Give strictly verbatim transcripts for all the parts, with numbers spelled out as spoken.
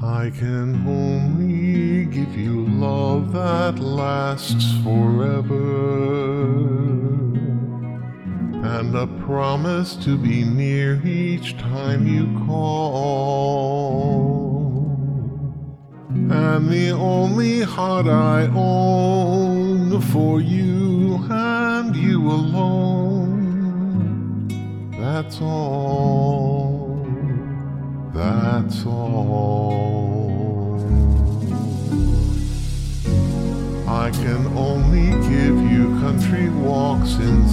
I can only give you love that lasts forever, and a promise to be near each time you call. And the only heart I own for you and you alone. That's all, that's all. I can only give you country walks in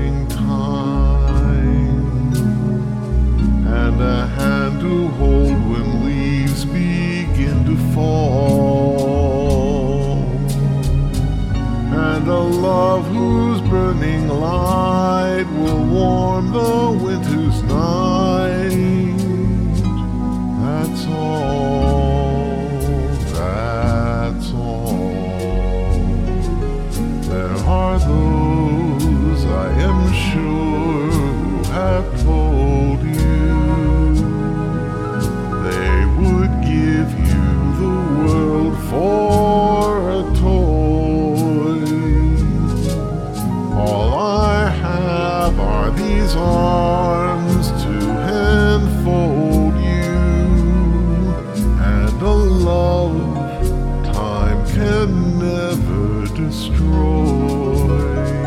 springtime, and a hand to hold when leaves begin to fall, and a love whose burning light will warm the winter's night. That's all, that's all. There are those, I am sure, who have told you they would give you the world for a toy. All I have are these arms to enfold you, and a love time can never destroy.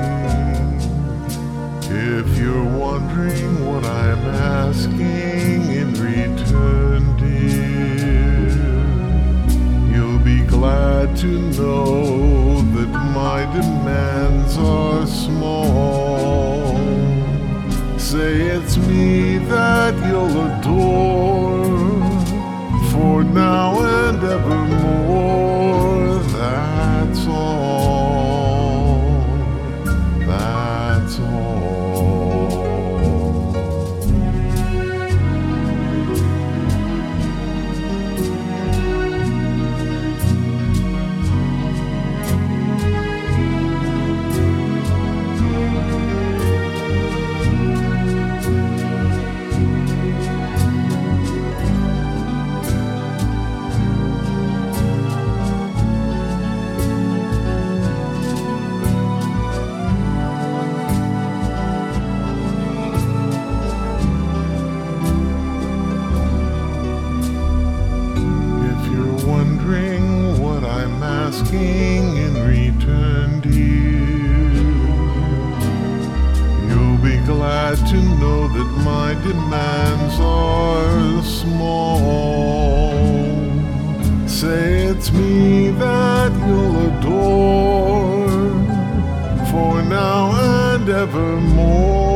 If you're wondering what I'm asking in return, dear, you'll be glad to know that my demands are small. Say it's me that you'll adore for now and evermore. That's all, that's all. What I'm asking in return, dear, you'll be glad to know that my demands are small. Say it's me that you'll adore for now and evermore.